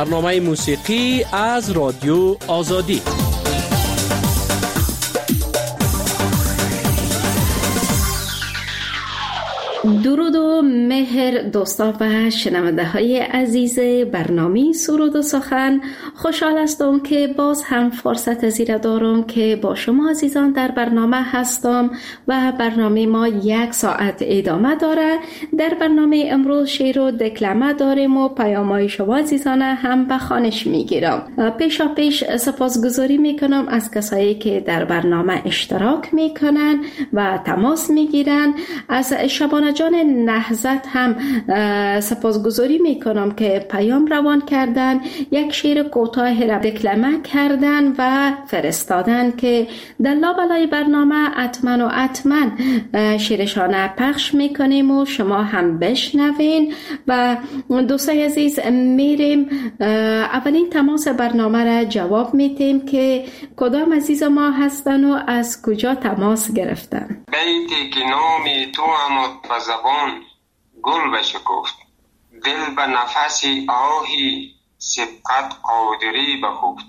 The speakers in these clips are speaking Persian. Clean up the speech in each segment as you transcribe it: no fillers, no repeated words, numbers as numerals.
برنامه موسیقی از رادیو آزادی. درود و مهر دوستان و شنونده های عزیز برنامه سرود و سخن. خوشحال هستم که باز هم فرصت زیرا دارم که با شما عزیزان در برنامه هستم و برنامه ما 1 ساعت ادامه داره. در برنامه امروز شعر و دکلمه داریم و پیام‌های شما عزیزان هم به خوانش میگیرم. پیشا پیش سپاسگزاری میکنم از کسایی که در برنامه اشتراک میکنن و تماس میگیرن. از شبانه جان نهضت هم سپاسگزاری میکنم که پیام روان کردن، یک شعر کوتاه را دکلمه کردن و فرستادن که در لابلای برنامه حتما شعرشان پخش میکنیم و شما هم بشنوین. و دوستای عزیز میریم اولین تماس برنامه را جواب میتیم که کدام عزیز ما هستن و از کجا تماس گرفتن. بیتی که نامی تو هم و زبان گل بشکفت، دل به نفسی آهی سبقت قادری بخفت.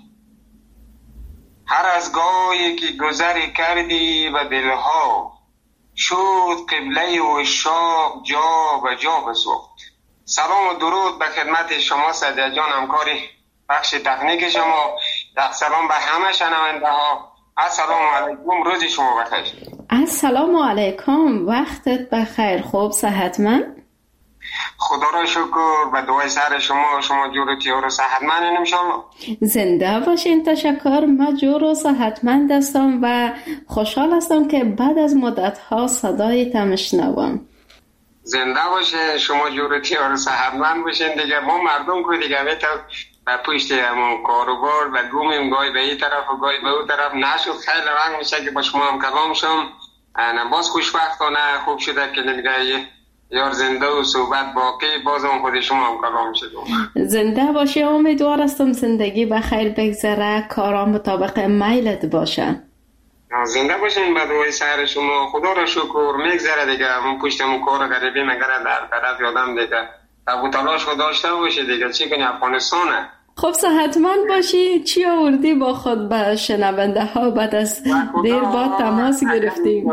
هر از گاهی که گذری کردی و دلها شد قبله و شاق جا به جا بسوخت. سلام و درود به خدمت شما سعدیه جان، همکاری بخش تکنیک شما. در سلام به همه شنونده ها. السلام علیکم، روز شما بخیر. السلام علیکم، وقتت بخیر. خوب صحتمند؟ خدا را شکر، به دعای سر شما جور و تیار و صحتمند انشالله. زنده باشین. تشکر. من جور و صحتمند هستم و خوشحال هستم که بعد از مدت ها صدایت میشنوم. زنده باشین، شما جور و تیار و صحتمند باشین. دیگه ما مردم که دیگه به پشت همون کاروبار و گومیم، گاهی به این طرف و گاهی به اون طرف نشد. خیلی وقت میشه که با شما هم کلام شم. باز خوشبختانه خوب شده که دیگه یار زنده و صحبت باقی، باز هم خود شما هم کلام شدم. زنده باشی. امیدوار هستم زندگی بخیر بگذره، کارا مطابق میلت باشه. زنده باشین، به دعای سر شما. خدا را شکر میگذره دیگه. من پشتمون کار غریبی مگره در طرف یادم دیگه تبو تلاش خود داشته باشی دیگه. چی کنی، افغانستانه. خب صحتمند باشی. چی آوردی با خود به شنونده ها بعد از دیر با تماس گرفتیم؟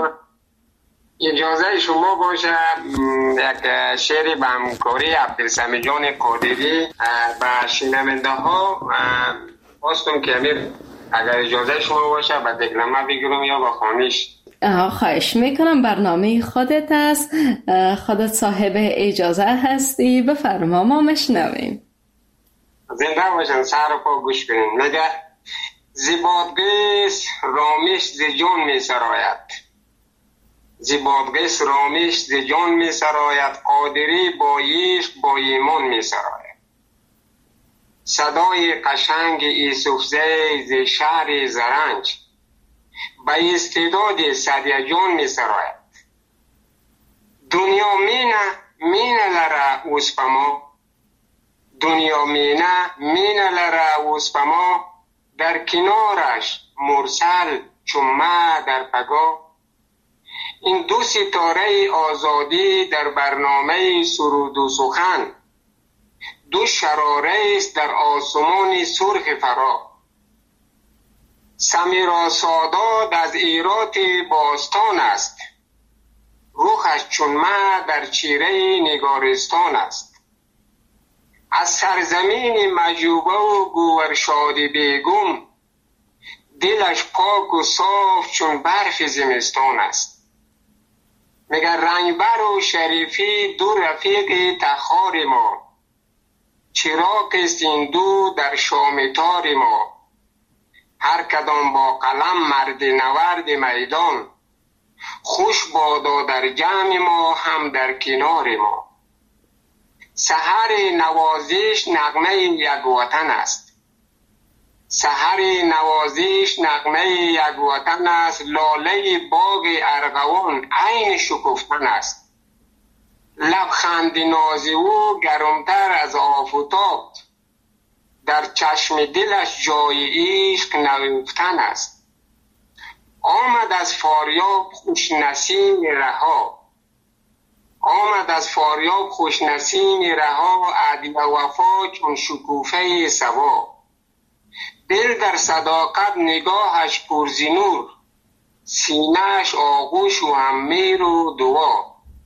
اجازه شما باشه یک شعری به همکاری عبدالسمی جان قادری به شنونده ها خواستم که امیر اگر اجازه شما باشه به دکلمه بگیرم یا به خوانش. خواهش میکنم، برنامه خودت است، خودت صاحب اجازه هستی، بفرما ما مشنویم. زنده باشن، سر و پا گوش کنین. میگه زیبادگیس رامیش زی جان می سراید، زیبادگیس رامیش زی جان می سراید، قادری با عشق با ایمان می سراید. صدای قشنگ ایسوفزی زی شهر زرنج، با استعداد سعدیه جان می سراید. دنیا مینه لره اوسپما، دنیا مینه لره اوسپما، در کنارش مرسل چومه در پگاه. این دو ستاره آزادی در برنامه سرود و سخن، دو شراره است در آسمان سرخ فرا. سمیرا سادات از ایرات باستان است، روحش چون مه در چیره نگارستان است. از سرزمین مجوبه و گوهرشاد بیگم، دلش پاک و صاف چون برف زمستان است. مگر رنگبر و شریفی دو رفیق تخار ما، چراغ است این دو در شامتار ما. هر کدام با قلم مرد نورد میدان، خوش بادا در جمع ما هم در کنار ما. سحر نوازش نغمه یک وطن است، سحر نوازش نغمه یک وطن است. لاله باغ ارغوان عین شکفتن است، لبخند ناز او گرمتر از آفتاب، در چشم دلش جای عشق نهفتن است. آمد از فاریاب خوش نسیم رها، آمد از فاریاب خوش نسیم رها، عدل و وفا چون شکوفه صبا. دل در صداقت نگاهش پرزینور، سینه‌اش آغوش و هممیر و دعا.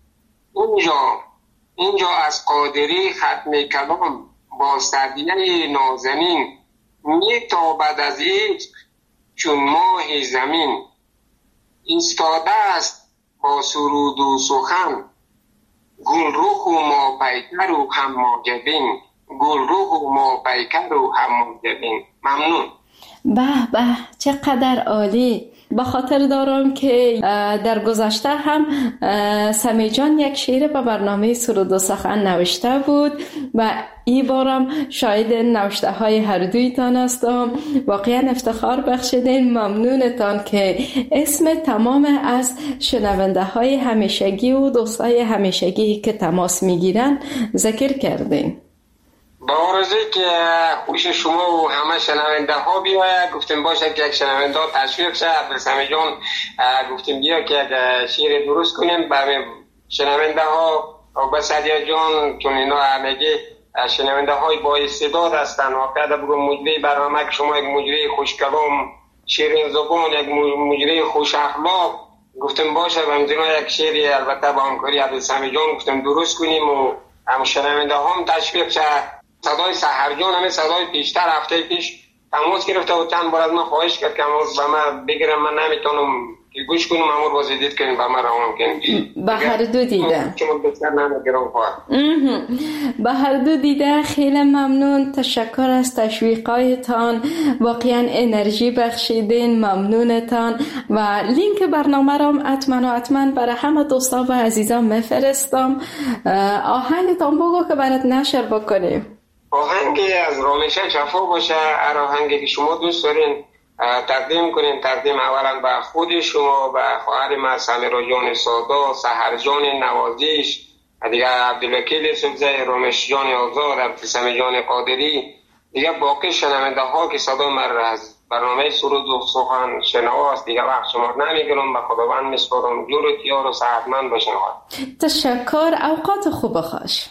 اینجا از قادری ختم کلام، با سدیه نازنین میتابد از عشق چون ماه زمین. ایستاده است با سرود و سخن، گل رخ و ما پیکر و هم جبین. گل رخ و ما پیکر و هم جبین. ممنون. به به، چقدر عالی. با خاطر دارم که در گذشته هم سمی جان یک شعر به برنامه سرود و سخن نوشته بود و این بارم شاید نوشته های هر دویتان هستم. واقعا افتخار بخشیدین. ممنونتان که اسم تمام از شنونده های همیشگی و دوستای همیشگی که تماس میگیرن ذکر کردین. با آرزوی که خوش شما و همه شنونده ها بیاید. گفتیم باشه که یک شنونده ها تشویق شد. به سمی جان گفتیم بیا که یک شعر درست کنیم برای شنونده ها. و به سعدیه جان چون اینا همگی شنونده های با استعداد هستن. واقعا بگم مجری برنامه که شما یک مجری خوش کلام، شیرین زبان، یک مجری خوش اخلاق. گفتیم باشه و همزینا یک شعری البته با همکاری عبدالسمی جان گفتیم درست کنیم و هم شنونده ها هم تشویق شد. صدای سحرجان همه صدای پیشتر هفته پیش تماس گرفته و چند بار از من خواهش کرد که به من بگیرم. من نمیتونم که گوش کنم. امور بازی دید کنیم به من روان کنیم. به هر دو دیده به هر دو دیده خیلی ممنون. تشکر از تشویقایتان. واقعا انرژی بخشیدین. ممنونتان. و لینک برنامه را حتما برای همه دوستا و عزیزان میفرستم. آهنگتان بگو که برات نشر بکنیم. آهنگی از رامشه شفا باشه. هر آهنگی که شما دوست دارین تقدیم کنین. تقدیم اولا به خود شما، به خواهر ما سمیرا جان سادا، سحر جان نوازیش، دیگه عبدالوکیل سبزه، رامش جان آزاد، عبدالسمی جان قادری، دیگه باقی شنونده ها که صدا من از برنامه سرود و سخن شنواست. دیگه وقت شما نمیگیرم. به خداوند میسپارم. جورت یار و صحتمند باشین. تشکر. اوقات خوب خوش.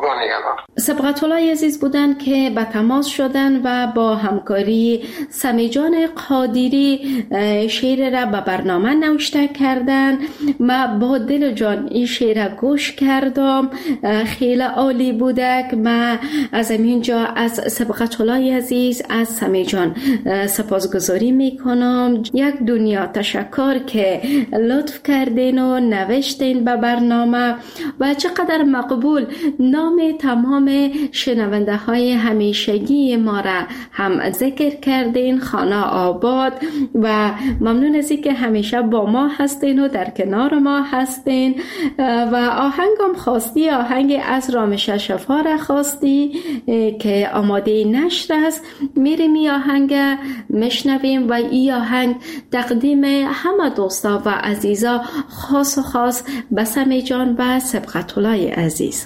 سبقت الله عزیز بودن که به تماس شدن و با همکاری سمی جان قادری شعر را به برنامه نوشته کردن. من با دل جان این شعر را گوش کردم. خیلی عالی بوده. من از اینجا از سبقت الله عزیز از سمی جان سپاسگزاری میکنم. یک دنیا تشکر که لطف کردین و نوشتین به برنامه و چقدر مقبول. نام تمام شنونده های همیشگی ما را هم ذکر کردین. خانه آباد و ممنون از اینکه همیشه با ما هستین و در کنار ما هستین. و آهنگم خواستی، آهنگ از رامشه شفا را خواستی که آماده نشر است. میریم این آهنگ مشنویم و این آهنگ تقدیم همه دوستا و عزیزا، خاص و خاص به سمی جان و سبقت الله عزیز.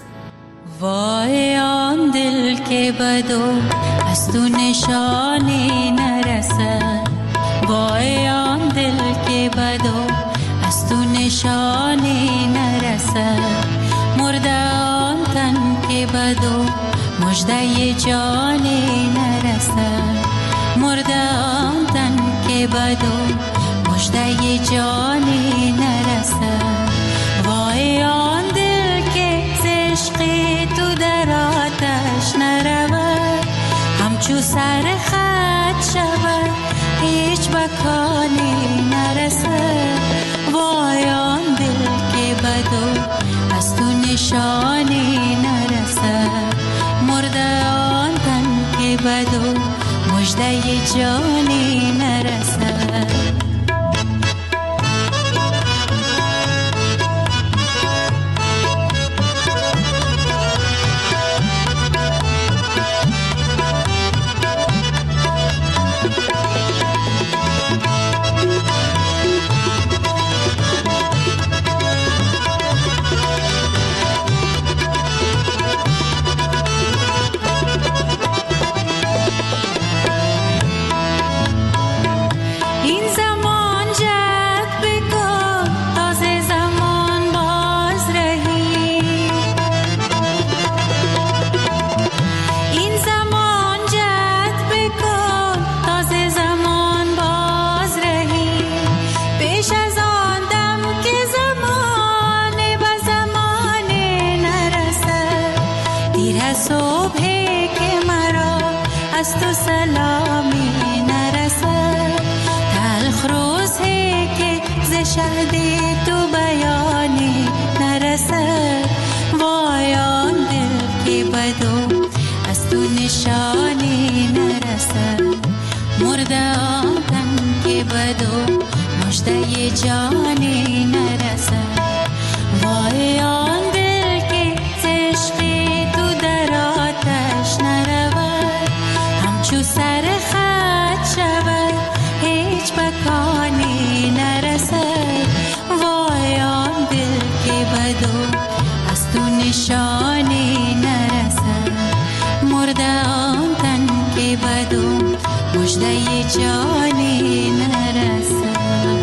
وای آن دل که بدو از تو نشانی نرسد. وای آن دل که بدو از تو نشانی نرسد. مرده آن تن که بدو مژده جانی نرسد. مرده آن تن که بدو مژده جانی نرسد. وای آن دل که عشقی تو در آتش نرود، همچو سر خط شود هیچ بکانی نرسد. وای آن دل که بدو از تو نشانی نرسد. مرده آن تن که بدو مژده جانی نرسد. شهد تو بیانی نرسد، وای آن دل که بدو از تو نشانی نرسد، مرده آن تن که بدو مژده جانی نرسد، وای آن دل که عشق تو در آتش نرود، همچو سر خط شود هیچ مکانی نرسد، وای آن دل که بدو از تو نشانی نرسد، مرده آن تن که بدو مژده جانی نرسد.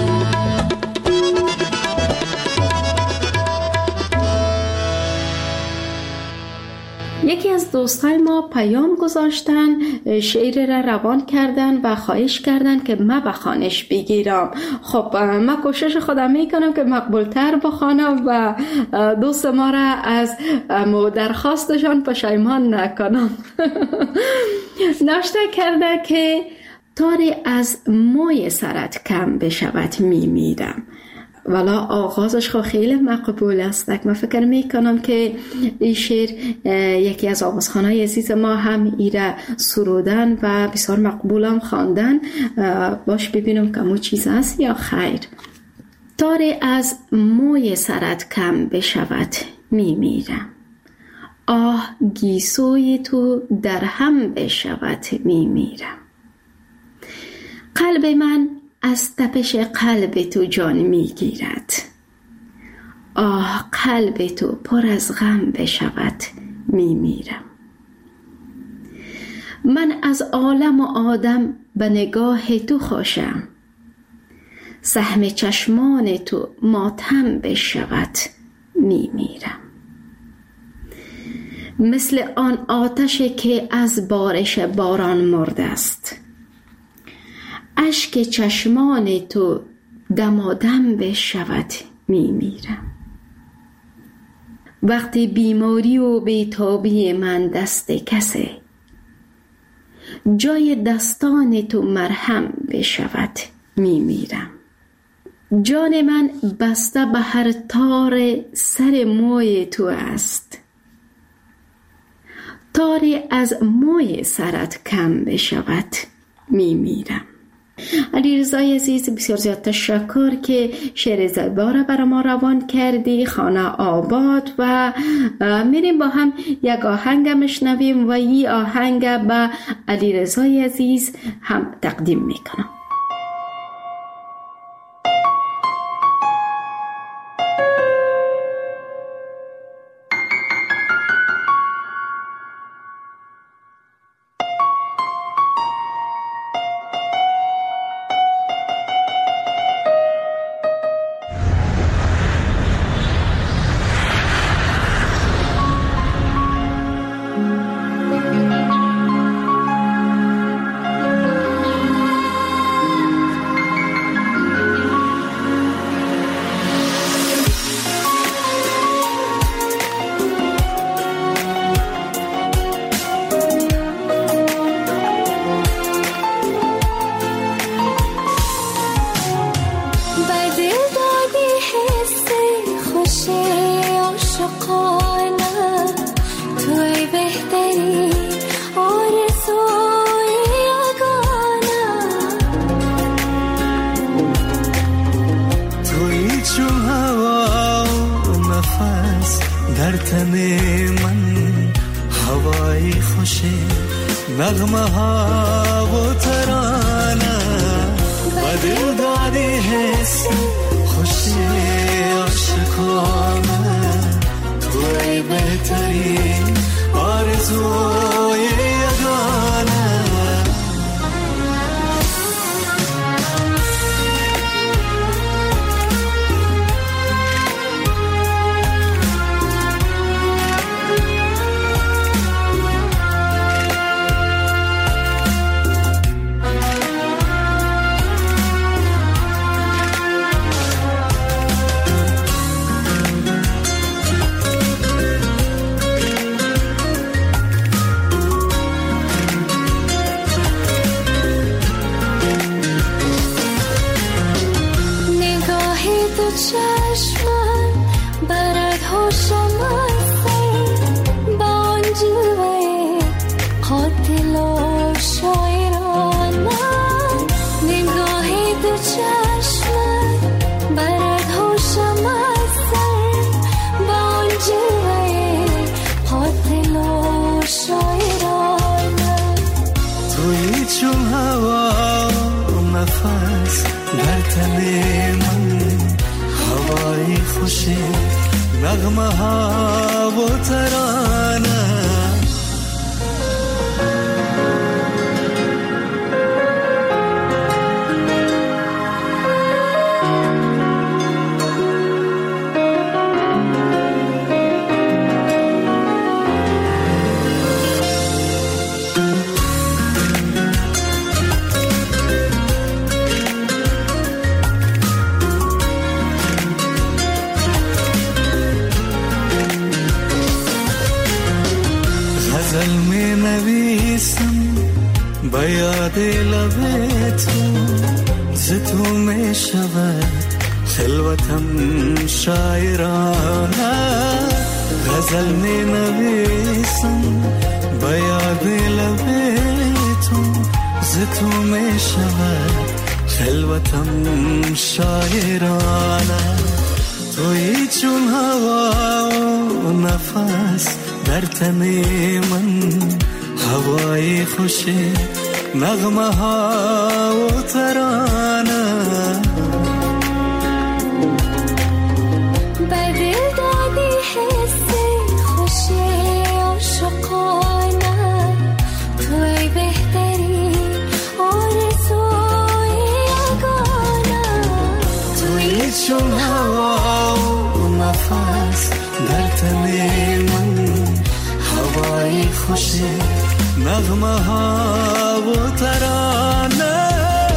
یکی از دوستای ما پیام گذاشتن، شعر را روان کردن و خواهش کردن که من بخوانش بگیرم. خب من کوشش خودم میکنم که مقبولتر بخوانم و دوست ما را از درخواستشان پشیمان نکنم. نوشته کرده که تاری از موی سرت کم بشود میمیرم. والا آغازش خو خیلی مقبول است. من فکر میکنم که این شعر یکی از آوازخوانای عزیز ما هم ایره سرودن و بسیار مقبولم خواندن. باش ببینم که مو چیز است یا خیر. تاری از موی سرت کم بشود میمیرم، آه گیسوی تو در هم بشود میمیرم، قلب من از تپش قلب تو جان میگیرد، آه قلب تو پر از غم بشود میمیرم، من از عالم و آدم به نگاه تو خوشم، سهم چشمان تو ماتم بشود میمیرم، مثل آن آتش که از بارش باران مرده است، اشک چشمان تو دمادم بشود میمیرم، وقتی بیماری و بیتابی من دست کسه، جای دستان تو مرهم بشود میمیرم، جان من بسته به هر تار سر موی تو است، تاری از موی سرت کم بشود میمیرم. علیرضا عزیز بسیار زیاد تشکر که شعر زیبا را برای ما روان کردی. خانه آباد و میریم با هم یک آهنگ میشنویم و این آهنگ به علیرضا عزیز هم تقدیم میکنم. در تن من هوای خوش نغمه ها و ترانه و دل دادی حس خوش عاشقانه توی بهترین آرزوی یگانه چشمم برد هوشم از سر با آن جلوه قاتل و شاعرانه نگاه دو چشمم برد هوشم از سر با آن جلوه قاتل و شاعرانه تویی چون هوا نفس در تن من هوای خوشی نغمه ها و ترانه غزل می نویسم با یاد لب تو ز تو می شود خلوتم شاعرانه غزل می نویسم با یاد لب تو ز تو می شود خلوتم شاعرانه تویی چون هوا و نفس در تن من هوای خوشی نغمه ها و ترانه به دل دادی حس خوشی عاشقانه توی بهتری آرزوی یگانه تویی چون هوا و نفس در تن من هوای خوشی نغمه ها و ترانه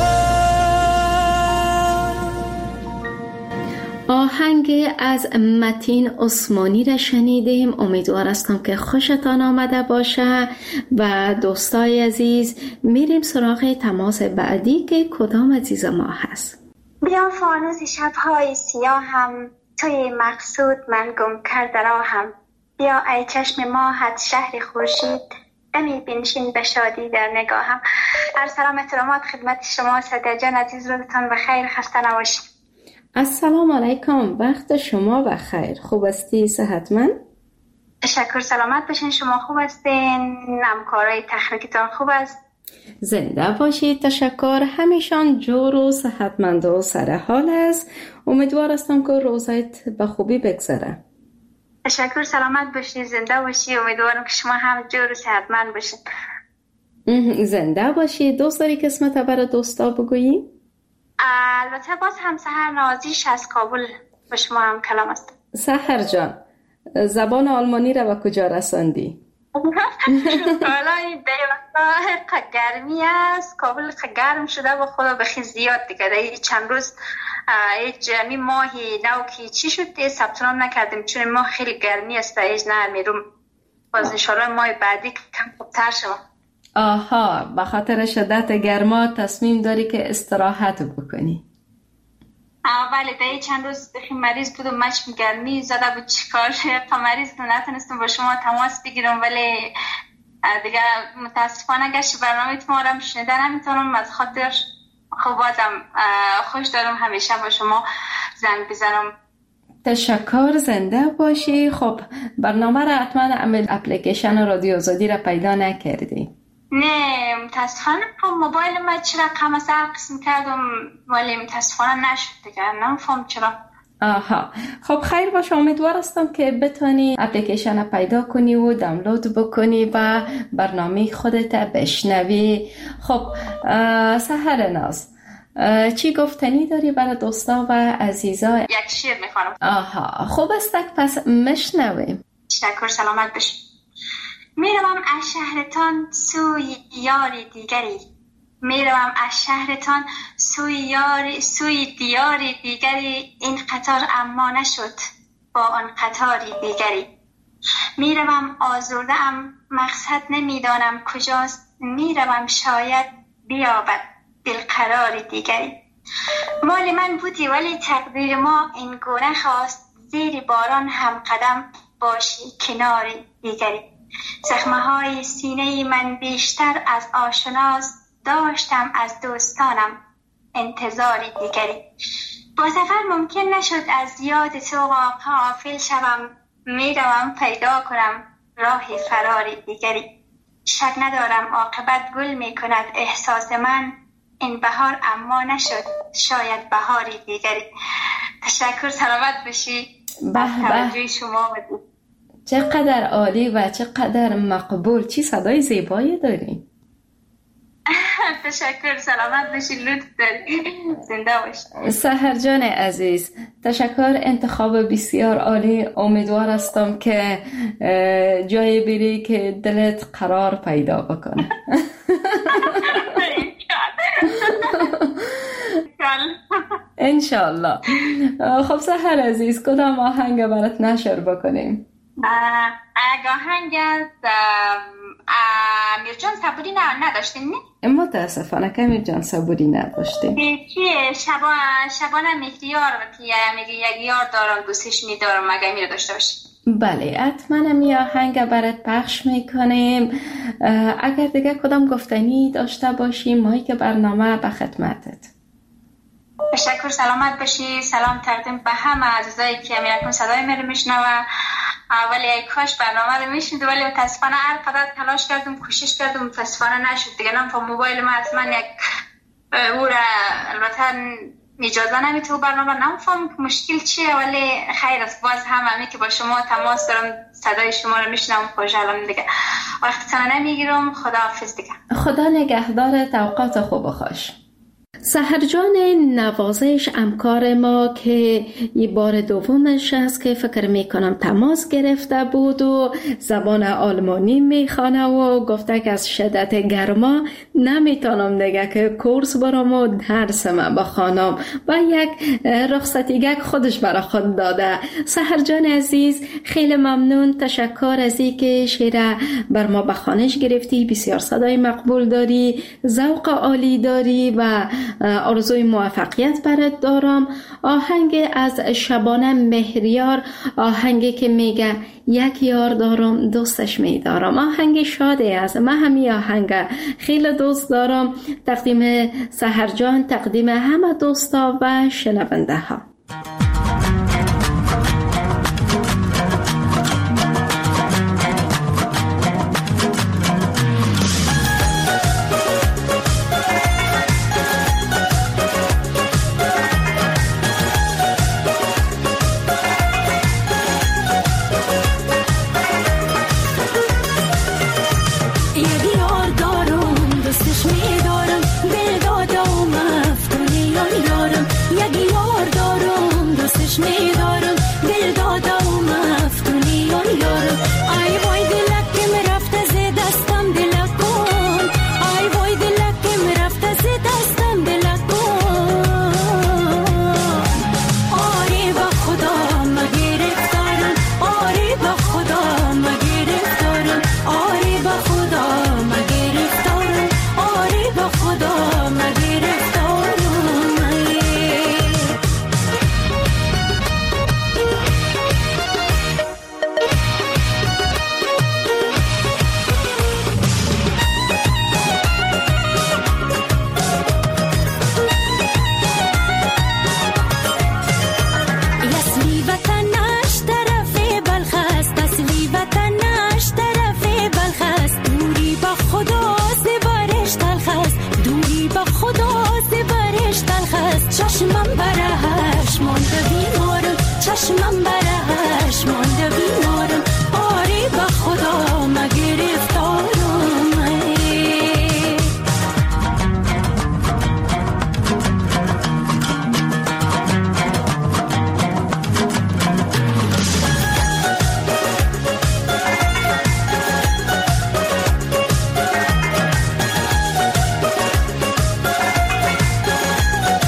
آهنگ از متین عثمانی را شنیدیم. امیدوار هستم که خوشتان آمده باشه و دوستای عزیز میریم سراغ تماس بعدی که کدام عزیز ما هست. بیا فانوس شب‌های سیاهم توی مقصود من گم کرده راهم بیا ای چشم ماهت شهر خورشید دمی بنشین به شادی در نگاهم. ارسلام احترامات خدمت شما سعدیه جان عزیز، روزتان بخیر، خسته نباشید. السلام علیکم، وقت شما بخیر. خوب هستی؟ صحتمند؟ تشکر، سلامت باشین. شما خوب هستین؟ همکارای تخنیکتان خوب است؟ زنده باشید. تشکر. همیشان جور و صحتمند و سر حال است. امیدوار هستم که روزایت به خوبی بگذره. تشکر، سلامت باشید، زنده باشید. امیدوارم که شما هم جور و صحتمند باشید. زنده باشید. دوست داری که اسمت برای دوستا بگویی؟ البته باز هم سحر نازیش از کابل با شما هم کلام است. سحر جان، زبان آلمانی را به کجا رساندی؟ حالا این وقتا گرمی است، کابل گرم شده و خدا بخی زیاد دیگه. چند روز جمعی ماهی نوکی چی شد ثبت نام نکردیم چون ماه خیلی گرمی است. ایج نه میروم باز انشالله ماه بعدی کم خوبتر شد. آها، به خاطر شدت گرما تصمیم داری که استراحت بکنی؟ بله، ده چند روز بخی مریض بودم، مچ گرمی زده بود، چیکار مریض بودم نتونستم با شما تماس بگیرم، ولی دیگه متاسفانه گشت برنامه ما رو شنیده نمیتونم. از خاطر خب بازم خوش دارم همیشه با شما زنگ بزنم. تشکر، زنده باشی. خب برنامه را حتما اپلیکیشن رادیو آزادی را پیدا نکردی؟ نه متاسفانه موبایل ما چرا رقم از قسم کردم ولی متاسفانه نشد دیگه، نمیفهم چرا. آها، خب خیر باشه. امیدوار هستم که بتانی اپلیکیشن پیدا کنی و دانلود بکنی و برنامه خودت بشنوی. خب سحر ناز، چی گفتنی داری برای دوستا و عزیزا؟ یک شعر میخوانم. آها، خوب است، پس میشنویم. تشکر، سلامت باشی. میروم از شهرتان سوی یاری دیگری، میروم از شهرتان سوی دیاری دیگری، این قطار اما نشد با آن قطاری دیگری. میروم آزرده ام مقصد نمیدانم کجاست، میروم شاید بیابد دل قراری دیگری. مال من بودی ولی تقدیر ما این گونه خواست، زیر باران هم قدم باشی کنار دیگری. زخمه های سینه من بیشتر از آشناست، داشتم از دوستانم انتظاری دیگری. با سفر ممکن نشد از یاد تو غافل شوم، میروم پیدا کنم راه فراری دیگری. شک ندارم عاقبت گل میکند احساس من، این بهار اما نشد شاید بهاری دیگری. تشکر، سلامت باشی. توجه شما بود. چقدر عالی و چقدر مقبول. چی صدای زیبایی داری. تشکر، سلامت باشی، لطف داری، زنده باشی. سحر جان عزیز، تشکر، انتخاب بسیار عالی. امیدوار هستم که جای بری که دلت قرار پیدا بکنه. انشالله. خب سحر عزیز، کدام آهنگ برات نشر بکنیم؟ آهنگ از امیر جان صبوری نداشتیم نه؟ متاسفانه که امیر جان صبوری نداشتیم. چیه شبانه مهریار که میگه یک یار دارم دوستش میدارم، مگه میره داشته باشی؟ بله حتما می آهنگ برات پخش میکنیم. اگر دیگه کدام گفتنی داشته باشیم مایی که برنامه به خدمتت. تشکر، سلامت باشی. سلام تقدیم به همه عزیزایی که میرکن صدای من رو میشنوه. ولی ای کاش برنامه رو میشنید، ولی متاسفانه هر قدر تلاش کردم کوشش کردم متاسفانه نشد دیگه. نم موبایل ما از من یک او را البته اجازه نمیده و برنامه نمیفهم که مشکل چیه، ولی خیر است. باز همه که با شما تماس دارم صدای شما رو میشنم، خوشحالم دیگه. وقتتون نمیگیرم. خداحافظ دیگه. خدا نگهدارت. اوقات خوب و خوش. سحر جان نوازش همکار ما که یه بار دومش است که فکر میکنم تماس گرفته بود و زبان آلمانی میخوانه و گفته که از شدت گرما نمیتونم دیگه که کورس برام و درس من بخوانم و یک رخصتیگک خودش برای خود داده. سحر جان عزیز خیلی ممنون. تشکر از این که شعر بر ما بخوانش گرفتی. بسیار صدای مقبول داری، ذوق عالی داری و آرزوی موفقیت برات دارم. آهنگ از شبانه مهریار، آهنگی که میگه یک یار دارم دوستش میدارم، آهنگ شاده است. من همین آهنگ خیلی دوست دارم. تقدیم سحر جان، تقدیم همه دوستا و شنونده ها.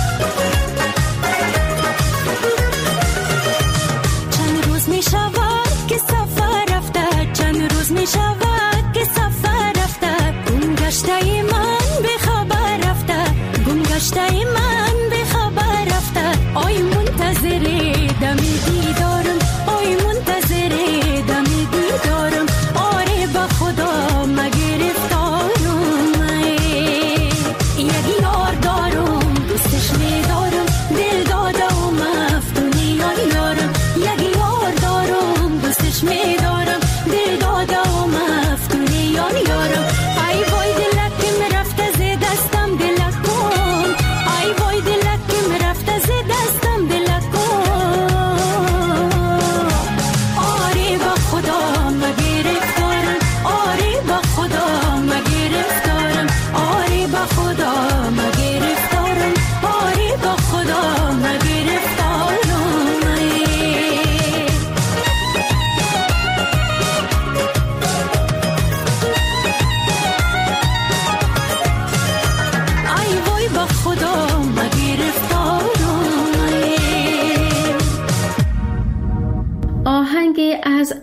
چند روز می شود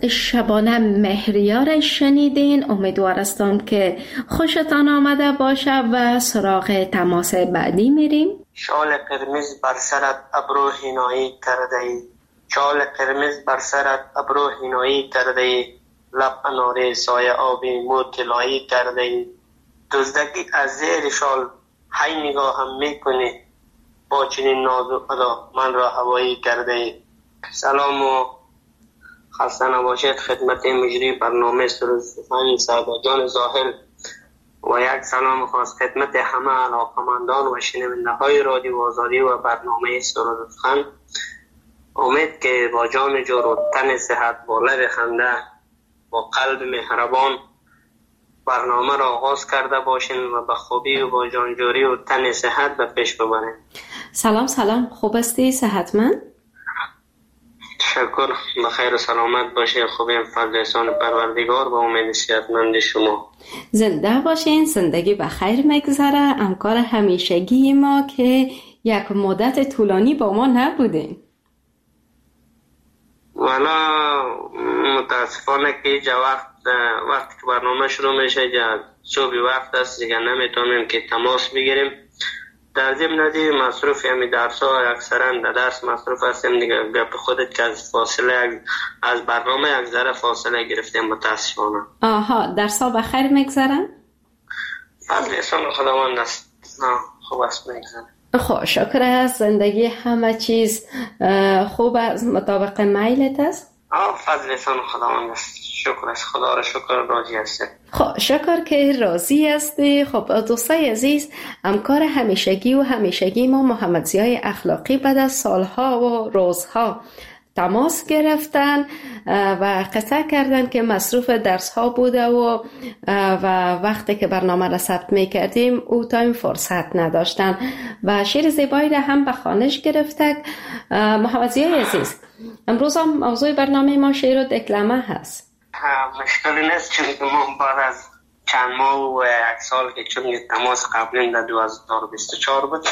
شبانه مهریار شنیدین. امیدوار هستم که خوشتان آمده باشه و سراغ تماس بعدی میریم. شال قرمز بر سرت ابرو هینایی کرده ای، شال قرمز بر سرت ابرو هینایی کرده ای، لب اناره سایه آبی مو طلایی کرده ای، دزدکی از زیر شال هی نگاهم میکنی، با چنین ناز و ادا من را هوایی کرده ای. سلام و خسته نباشید خدمت مجری برنامه سرود سخن سعادت جان ظاهر و یک سلام خاص خدمت همه علاقمندان و شنونده های رادیو آزادی و برنامه سرود سخن. امید که با جان جور و تن صحت، با لب خنده، با قلب مهربان برنامه را آغاز کرده باشین و به خوبی و با جانجوری و تن صحت به پیش ببرین. سلام، خوب هستی؟ صحتمند؟ تشکر، بخیر و سلامت باشین. خوبی فضل احسان پروردگار و امید صحتمند شما. زنده باشین، زندگی بخیر مگذره. همکار همیشگی ما که یک مدت طولانی با ما نبودین. والا متاسفانه که اینجا وقتی که برنامه شروع میشه صبح وقت است دیگه نمیتونیم که تماس بگیریم. در ضمن دی مصروف همی درس ها اکثرا در درس مصروف هستیم دیگه. گپ خودت که از فاصله از برنامه یک ذره فاصله گرفتیم متاسفانه. آها، درس ها بخیر مگذرن؟ فضل احسان خداوند است. خوب است میگذره. خب شکر است. زندگی همه چیز خوب است، مطابق میلت است؟ فضل احسان خداوند است. شکر است، خدا را شکر، راضی هستی. خب شکر که راضی هستی. خب دوستای عزیز، همکار همیشگی ما محمد ضیای اخلاقی بعد از سالها و روزها تماس گرفتن و قطع کردن که مصروف درس ها بوده و وقتی که برنامه را ثبت می کردیم او تایم فرصت نداشتن و شعر زیبایی را هم به خوانش گرفتک. محمد ضیای عزیز، امروز هم موضوع برنامه ما شعر و دکلمه هست. مشکلی نیست، چون که ما بعد از چند ماه و یک سال که چون تماس قبلی در 2024 بود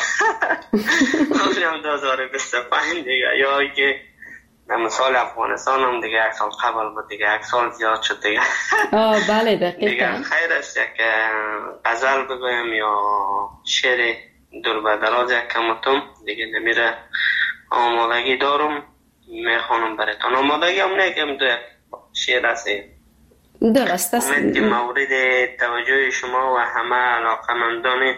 قبلی هم 2025 دیگه، یا که در مثال افغانستان هم دیگه یک سال قبل بود دیگه، یک سال زیاد شد دیگه. بله دقیقا دیگه خیر است یک غزل بگویم یا شعر دور به دراز یک کمتون دیگه نمیره. آمادگی دارم میخوانم براتون. آمادگی هم نگم دو شعر است. درست است. امید که مورد توجه شما و همه علاقمندان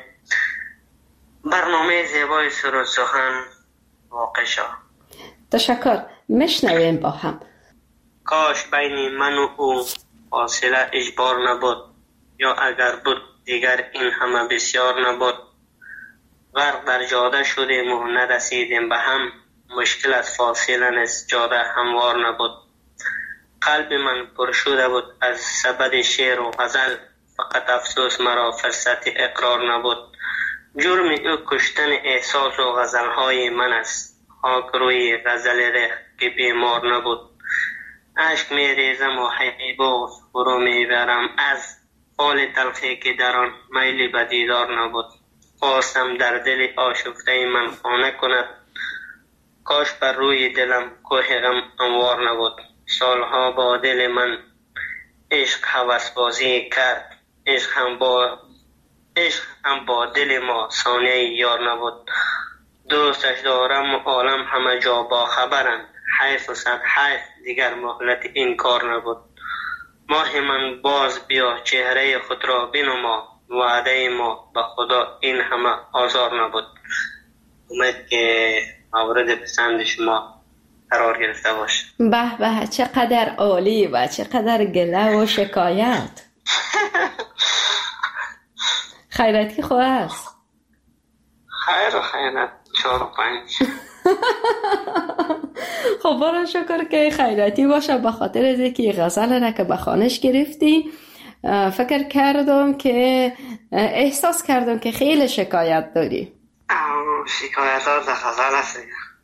برنامه زیبای سرود سخن واقع شد. تشکر. میشنویم با هم. کاش بین من و او فاصله اجبار نبود، یا اگر بود دیگر این همه بسیار نبود. غرق در جاده شدیم و نرسیدیم به هم، مشکل از فاصله نیست، جاده هموار نبود. قلب من پر شده بود از سبد شعر و غزل، فقط افسوس مرا فرصت اقرار نبود. جرم او کشتن احساس و غزلهای من است، خاک روی غزل ریخت که بیمار نبود. عشق می ریزم و حیباز فرو می برم از حال تلخی که در آن میل به دیدار نبود. خواستم در دل آشفته من خانه کند، کاش بر روی دلم کوه غم انوار نبود. سالها با دل من عشق هوس بازی کرد، عشق هم با دل ما ثانیه یار نبود. دوستش دارم و عالم همه جا با خبرند، حیف و صد حیف دیگر مهلت این کار نبود. ماه من باز بیا چهره خود را بنما، وعده ما به خدا این همه آزار نبود. امید که مورد پسند شما قرار گرفته باشه. به به، چقدر عالی و چقدر گله و شکایت. خیرتی خواه است؟ خیر و خیرت 4 و 5. خب برای شکر که خیرتی باشه. به خاطر از اینکه غزل را که به خوانش گرفتی فکر کردم که احساس کردم که خیلی شکایت داری. شکایت ها در غزل هست.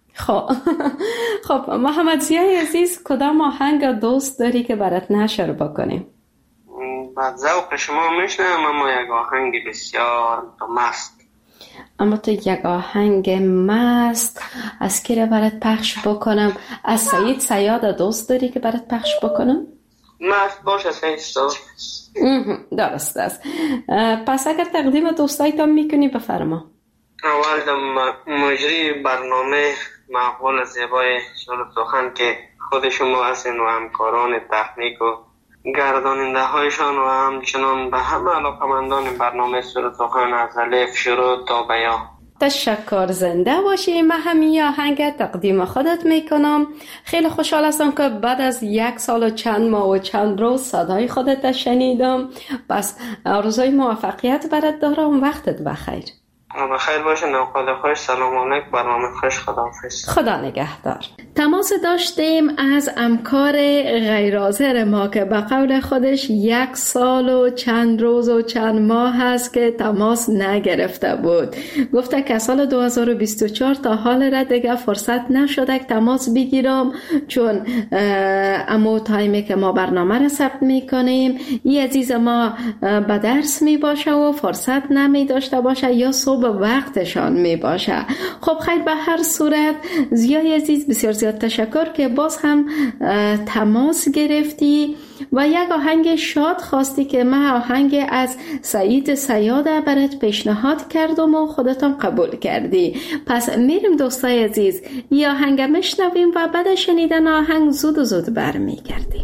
خب محمد ضیای عزیز، کدام آهنگ دوست داری که برات نشر بکنیم؟ بعد ذوق شما میشنم، اما یک آهنگ بسیار مست اما تو یک آهنگ مست از کی را برات پخش بکنم؟ از سعید صیاد دوست داری که برات پخش بکنم؟ مست باشه سعید صاحب. درست است. پس اگر تقدیم دوستایتان میکنی بفرما. اول مجری برنامه مقبول زیبای شروع سخن که خود شما هستین و همکاران تکنیک و گرداننده هایشان و همچنان به همه علاقمندان برنامه شروع سخن از الف شروع تا بیان. تشکر، زنده باشی. من همین آهنگ تقدیم خودت میکنم. خیلی خوشحال هستم که بعد از 1 سال و چند ماه و چند روز صدای خودت شنیدم. پس آرزوی موفقیت برات دارم. وقتت بخیر. بخیر باشه. نوقات خوش. سلام علیکم. برنامه خوش. خداحافظ. خدا نگهدار. تماس داشتیم از همکار غیرحاضر ما که به قول خودش 1 سال و چند روز و چند ماه هست که تماس نگرفته بود. گفته که سال 2024 تا حال را دیگه فرصت نشده که تماس بگیرم، چون امو تایمی که ما برنامه را ثبت میکنیم این عزیز ما به درس می باشه و فرصت نمی داشته باشه یا صبح وقتشان می باشه. خب خیر، به هر صورت زیای عزیز بسیار زیاد تشکر که باز هم تماس گرفتی و یک آهنگ شاد خواستی که من آهنگ از سعید صیاد برات پیشنهاد کردم و خودتان قبول کردی. پس میریم دوستای عزیز این آهنگ میشنویم و بعد شنیدن آهنگ زود برمیگردیم.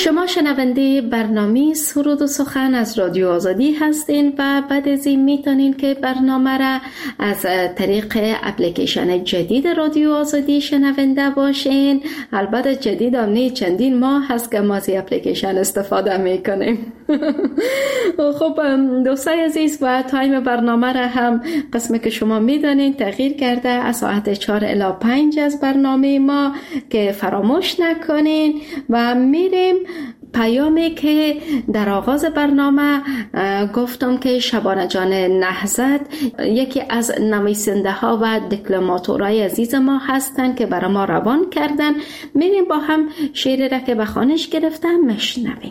شما شنونده برنامه سرود و سخن از رادیو آزادی هستین و بعد از این میتونین که برنامه را از طریق اپلیکیشن جدید رادیو آزادی شنونده باشین. البته جدید هم نه، چندین ماه هست که ما از اپلیکیشن استفاده میکنیم. خب دوستای عزیز، و تایم برنامه را هم قسمی که شما میدانین تغییر کرده از ساعت 4 الی 5 از برنامه ما که فراموش نکنین. و میریم پیامی که در آغاز برنامه گفتم که شبانه جان نهضت یکی از نویسنده ها و دیپلماتورای عزیز ما هستند که برای ما روان کردن. میریم با هم شعری را که به خوانش گرفتم مشنویم.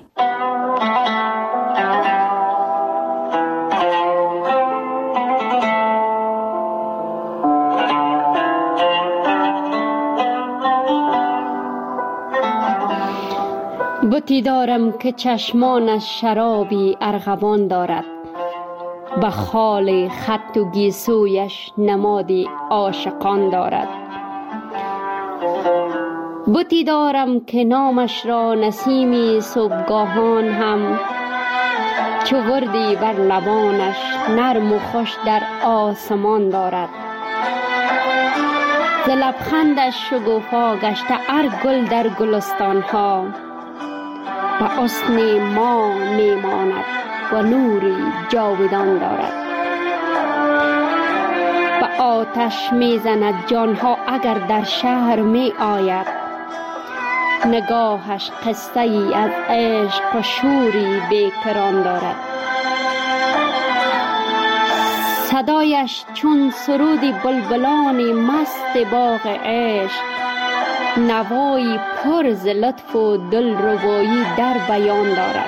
بتی دارم که چشمانش شرابی ارغوان دارد، به خال خط و گیسویش نمادی عاشقان دارد. بتی دارم که نامش را نسیمی صبحگاهان هم چو وردی بر لبانش نرم و خوش در آسمان دارد. ز لبخندش شگوفا گشته هر گل در گلستان ها، و حسن ما میماند و نوری جاودان دارد. به آتش میزند جانها اگر در شهر می آید، نگاهش قصه ای از عشق و شوری بیکران دارد. صدایش چون سرودی بلبلان مست باغ عشق، نوایی پر ز لطف و دلربایی در بیان دارد.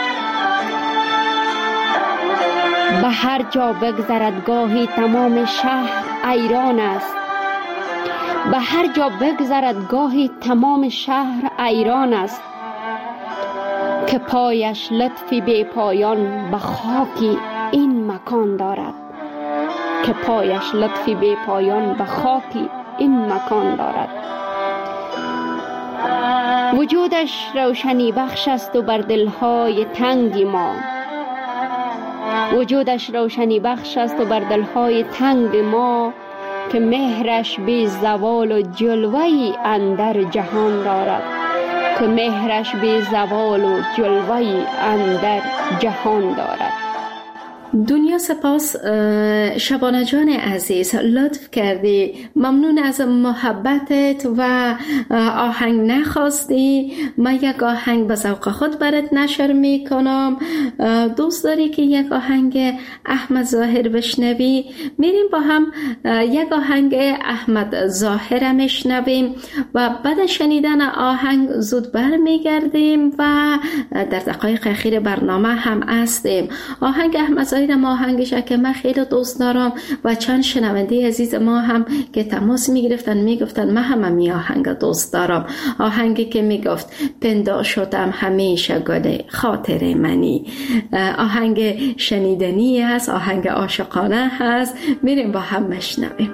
به هر جا بگذرد گاهی تمام شهر ایران است، به هر جا بگذرد گاهی تمام شهر ایران است، که پایش لطفی بی پایان به خاکی این مکان دارد، که پایش لطفی بی پایان به خاکی این مکان دارد. وجودش روشنی بخش است و بر دلهای تنگ ما، وجودش روشنی بخش است و بر دلهای تنگ ما، که مهرش بی زوال و جلوه‌ای اندر جهان دارد، که مهرش بی زوال و جلوه‌ای اندر جهان دارد. دنیا سپاس شبانه جان عزیز، لطف کردی، ممنون از محبتت و آهنگ نخواستی. من یک آهنگ به ذوق خود برات نشر میکنم. دوست داری که یک آهنگ احمد ظاهر بشنوی؟ میریم با هم یک آهنگ احمد ظاهر میشنویم و بعد شنیدن آهنگ زود برمیگردیم و در دقایق اخیر برنامه هم هستیم. آهنگ احمد ظاهر ما آهنگش که من خیلی دوست دارم و چند شنونده عزیز ما هم که تماس میگفتن من هم می آهنگ دوست دارم. آهنگی که میگفت پندا شدم همیشه گل خاطر منی. آهنگ شنیدنی هست، آهنگ عاشقانه هست. میریم با هم مشنویم.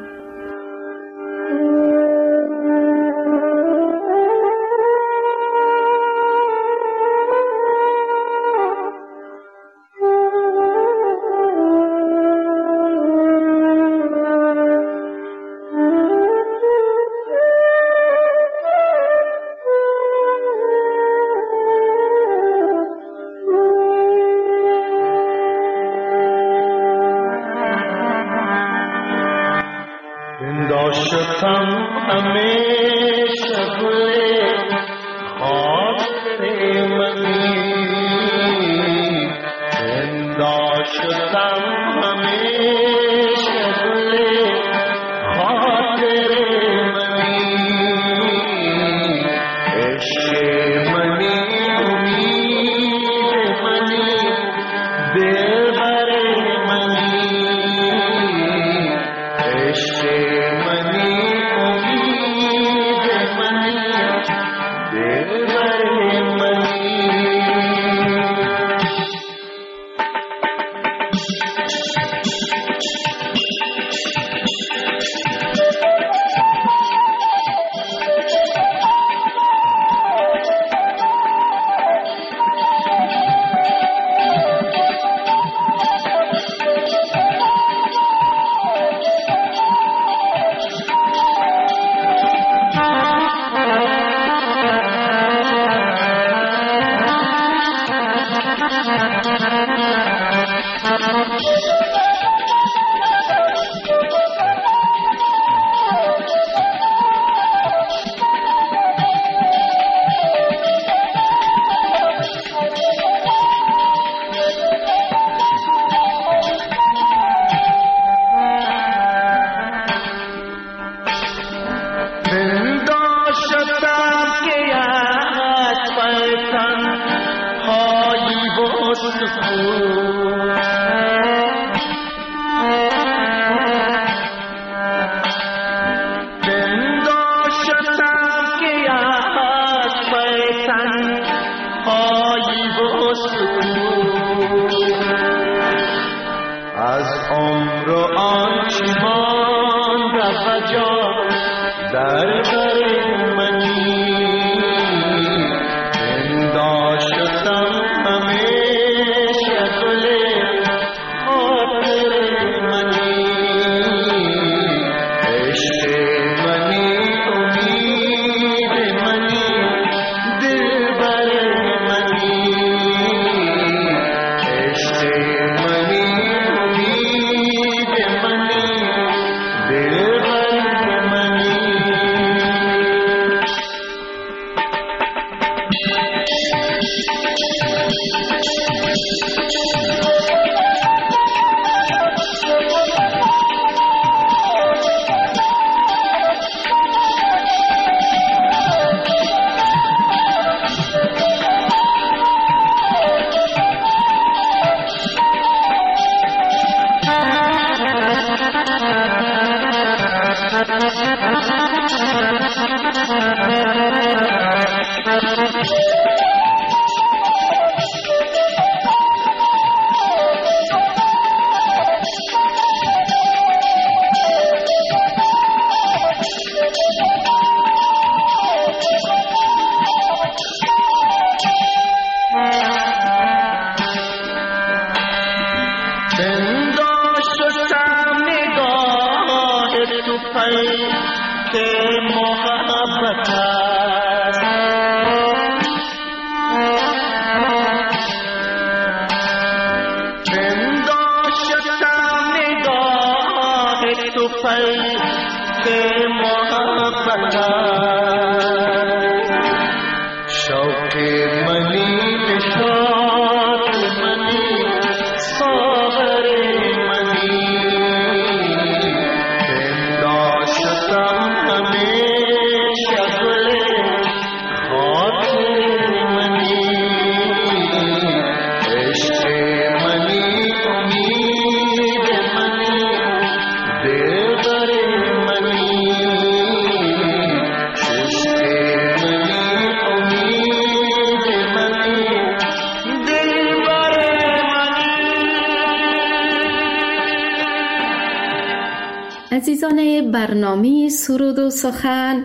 عزیزان برنامه سرود و سخن،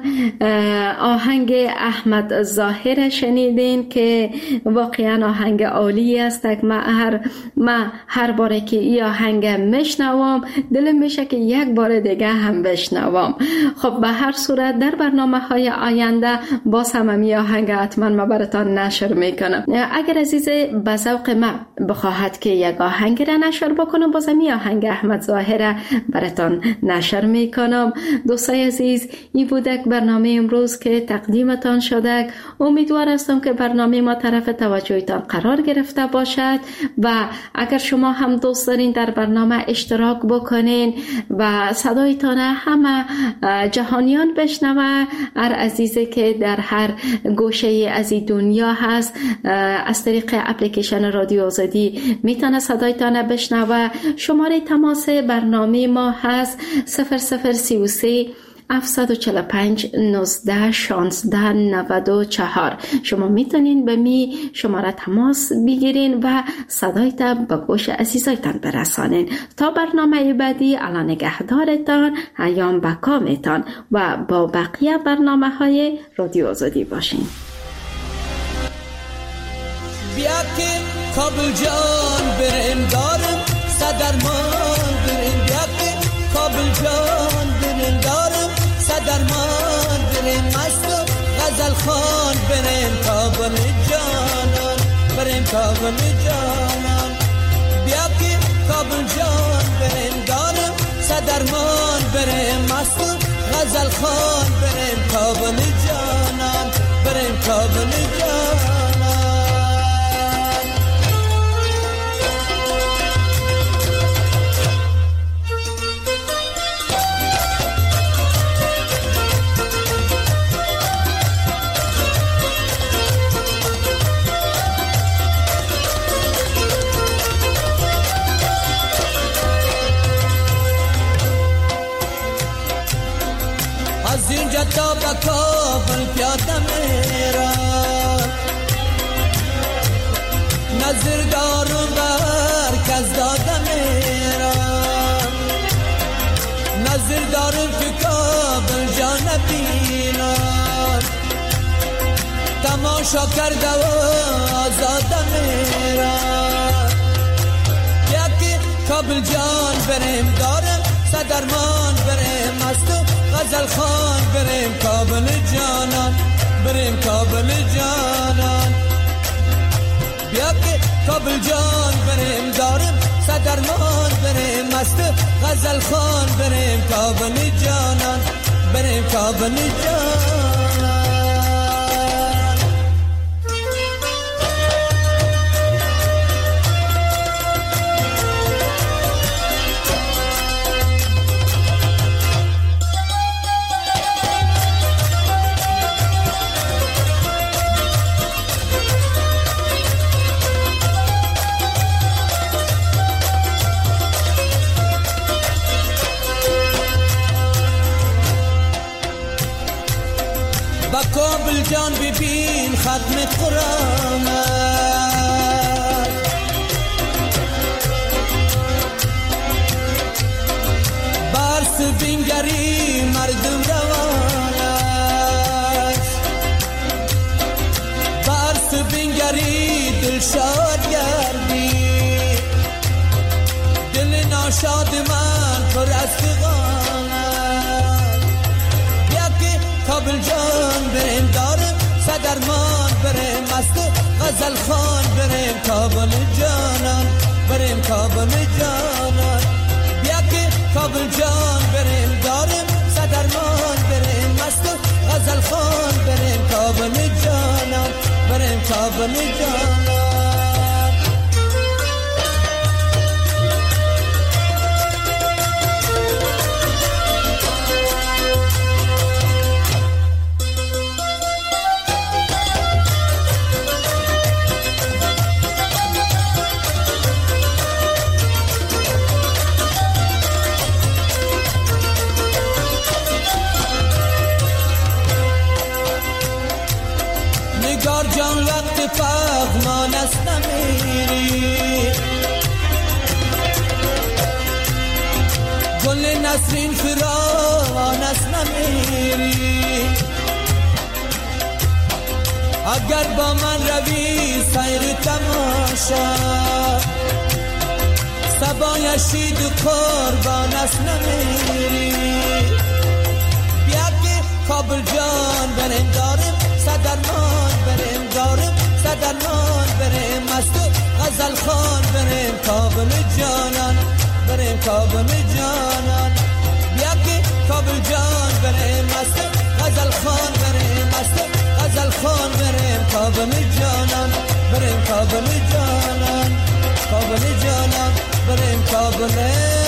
آهنگ احمد ظاهر شنیدین که واقعا آهنگ عالی است. من هر باره که این آهنگ میشنوم دلم میشه که یک بار دیگه هم بشنوم. خب به هر صورت در برنامه های آینده باز هم این آهنگ حتما ما براتان نشر میکنم. اگر عزیز به ذوق ما بخواهد که یک آهنگ را نشر بکنم، باز هم این آهنگ احمد ظاهر براتان نشر میکنم. دوستای عزیز، این بودک برنامه امروز که تقدیمتان شده. امیدوار هستم که برنامه ما طرف توجهتان قرار گرفته باشد و اگر شما هم دوست دارین در برنامه اشتراک بکنین و صدایتان همه جهانیان بشنوه، هر عزیزی که در هر گوشه از دنیا هست از طریق اپلیکیشن رادیو آزادی میتونه صدایتان بشنوه. شماره تماس برنامه ما هست 0033 745 19 16 94. شما میتونین به می شماره تماس بگیرین و صدایت به گوش عزیزایتان برسانین. تا برنامه بعدی، الان نگهدارتان، ایام به کامتان و با بقیه برنامه های رادیو آزادی باشین. بیا که کابل جان بریم دارم صدرمان بریم، بیا که کابل جان بریم دارم صدرمان بریم، مست و غزل خان بریم کابل جانان، بریم کابل جانان. بیا که کابل جان بریم دارم صدرمان بریم، مست و غزل خان بریم کابل جانان، بریم کابل جانان. تا کابل پیاده میرم، نظر دارم بر کس داده میرم، نظر دارم که کابل جا نبینم، تماشا کرده و آزاده میرم. یکی کابل جان بریم دارم، صدرمان بریم از تو غزل خان بریم کابل جانان، بریم کابل جانان. بیا که کابل جان بریم دارم، صدرمان بریم از تو غزل خان بریم کابل جانان، بریم کابل جانان. کابل جان ببین ختم قرآن، برس بینگری مردم روان است، برس بینگری دل شاد گردی، دل ناشاد من پر از فغان است. بیا که کابل جان بریم دارم، صدرمان بریم از تو غزل خان بریم کابل جانان، بریم کابل جانان. بیا که کابل جان بریم دارم، صدرمان بریم از تو غزل خان بریم کابل جانان، بریم کابل جانان. نگار جان وقت پغمان است نمیری، گل نسرین فراوان است نمیری، اگر با من روی سیر تماشا، سبای شید قربان است نمیری. بیا که کابل جان بریم دارم، صدرمان بریم دارم، صدرمان بریم از تو غزل خان بریم کابل جانان، بریم کابل جانان. بیا که کابل جان بریم از تو غزل خان بریم از تو غزل خان بریم کابل جانان، بریم کابل جانان، کابل جانان، بریم کابل جانان.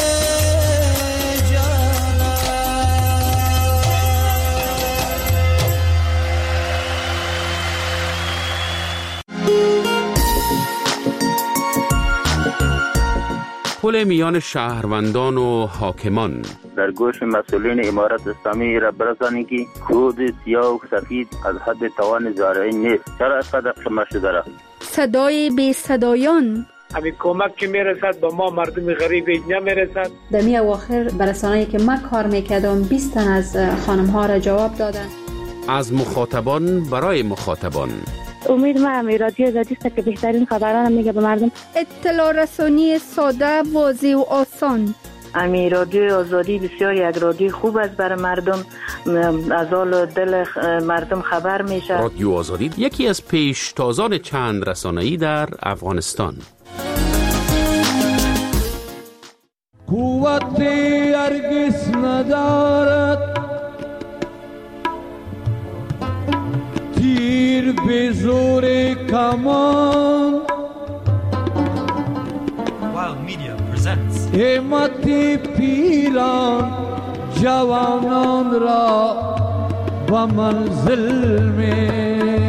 پل میان شهروندان و حاکمان. در گوش مسئولین امارت اسلامی را برسانید که خود سیاه و سفید از حد توان زارعی نیست. چرا اینقدر قمه شده را؟ صدای بی صدایان. همین کمک که میرسد به ما مردم غریب نمیرسد. در می اواخر برسانه‌ای که من کار میکردم 20 تن از خانم ها را جواب دادن. از مخاطبان برای مخاطبان. امید ما هم رادیو آزادی است که بهترین خبران میگه به مردم. اطلاع رسانی ساده، واضح و آسان. امی رادیو آزادی بسیار یک رادیو خوب است برای مردم، از حال دل مردم خبر میشه. رادیو آزادی یکی از پیشتازان چند رسانه‌ای در افغانستان. قوتی هرگز ندارد تیر به زور کمان، همت پیران جوانان را به منزل می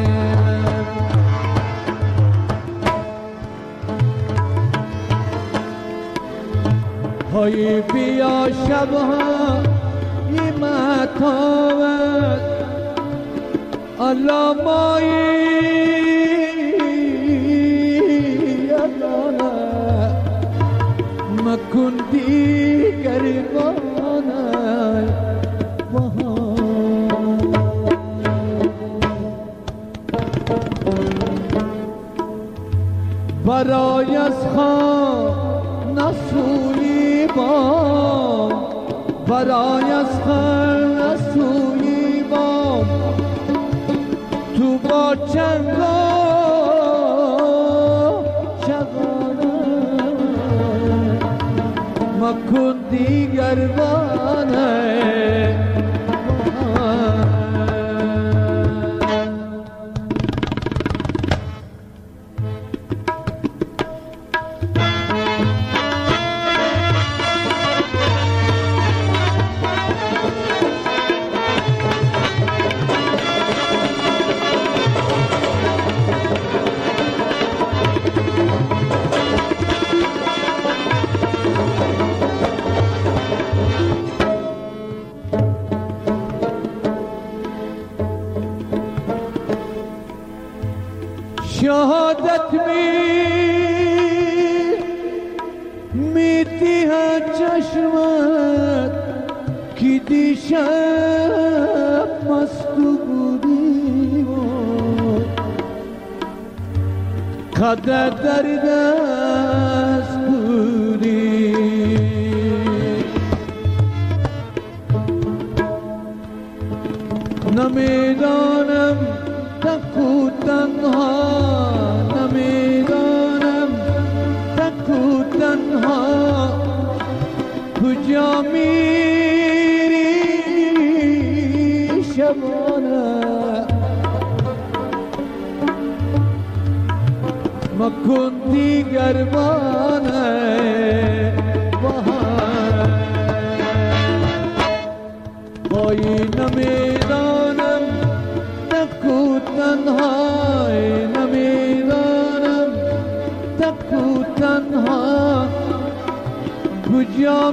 های بیا شبها یمتاوت علامایی مکن دیگری بانای برای از خان نسوی بام برای از خان نسوی بام تو با چنگا مکن دیگر بانه شهادت میتی ها چشمت کی دیشب مستو بودی قدر در دست بودی نمیدانم تکو تنها نمیدانم تکو تنها کجا میری شبانه مکن دیگر بانه وای نمیدانم تکو تنهای نمیدانم تکو تنها کجا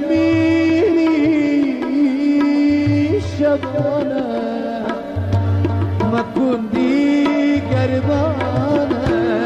میری شبانه مکن دیگر بانه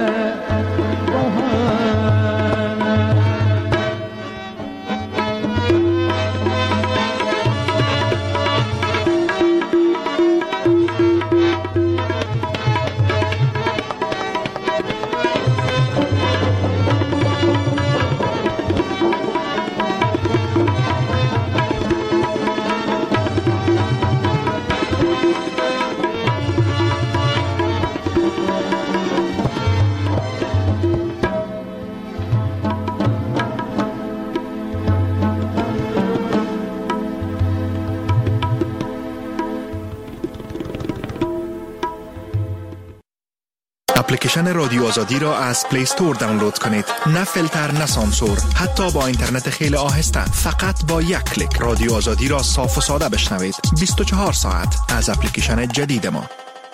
اپلیکیشن رادیو آزادی را از پلی استور دانلود کنید. نه فیلتر نه سانسور، حتی با اینترنت خیلی آهسته، فقط با یک کلیک رادیو آزادی را صاف و ساده بشنوید 24 ساعت از اپلیکیشن جدید ما.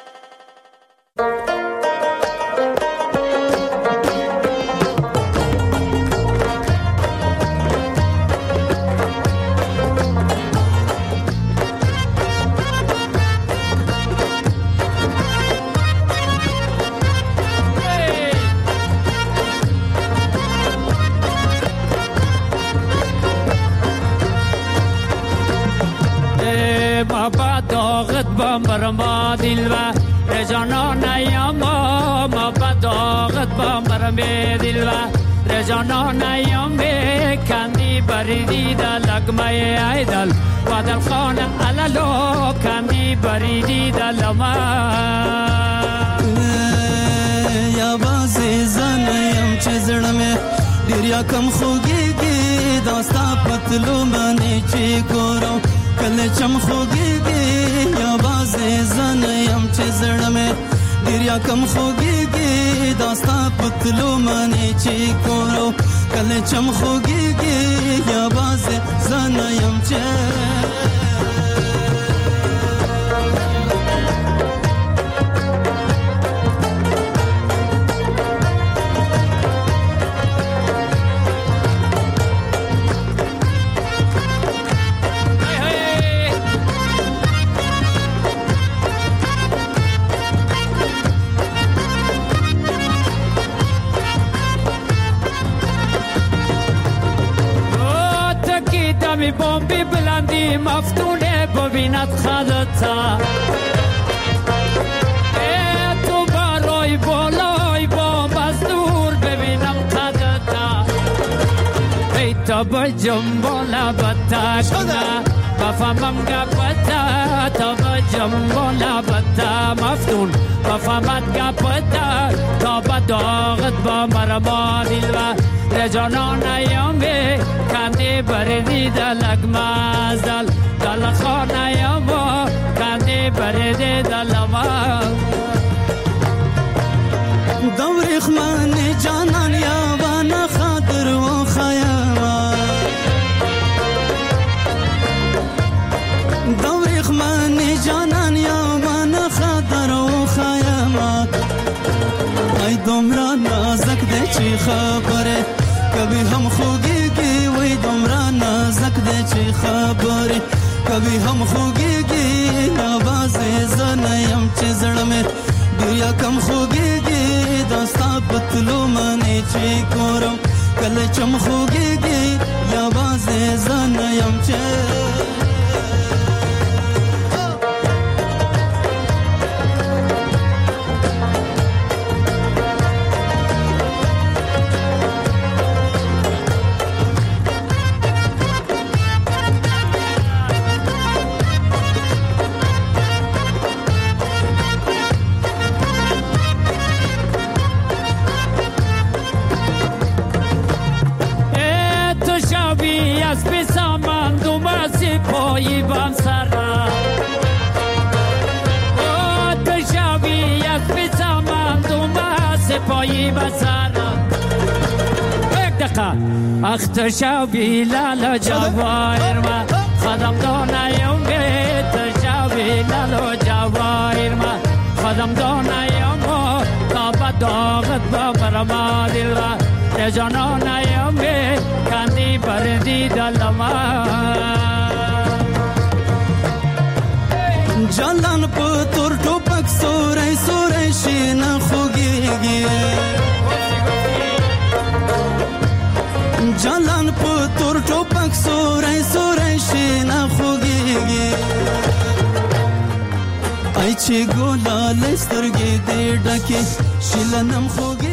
برما دل و رجانا نیاما ما بداغت با مرمی دل و رجانا نیام کندی بریدی در لگمه ایدل و دل خانه علالو کندی بریدی در لما یا بازی زنیم چه زرمه دیر یا کم خوگی گی داستا پتلو منی چی گورو کل چم خوگی گی یا بازی زنیم چه زرمه دیر یا کم خوگی گی داستا پتلو منی چی گورو کل چم خوگی گی یا بازی زنیم چه می بامبی بلندی مفتونه ببیند خدتا تو برای بالای بام از دور ببینم خدتا ای تا بجم بالا بتا بفهمم گپتا تا بجم بالا بتا مفتون بفهمت گپتا تا بداغت با مرما دیلوا رجانان ایامی کندی بردی دلک مازدل دل خان ایاما کندی بردی دل ما دوری خمان جانان یابان خاطر و خیاما دوری خمان جانان یابان خاطر و خیاما ای دمرا نازک ده چی خبره کبھی ہم خوگی گی وی دمرا نازک دے چی خبره کبھی ہم خوگی گی آواز زنیم چی زڑ میں دیا کم خوگی گی دستا پتلو منی چی کورم کل چم خوگی گی آواز زنیم چی پایی بام سرا تشابی از بیسامان دوما سپایی بسرا یک دقیقه اختشابی لالا جواهر ما خدم دانایم گه تشابی لالا جواهر ما خدم دانایم تا بداغت با برما دل را رجانانایم گه کندی بردی دل ما جلان پتور ټوپک سورې سورې شین خوږيږي جلان پتور ټوپک سورې سورې شین خوږيږي ای چې ګولال سترګې دې ډکه شلنم خوږي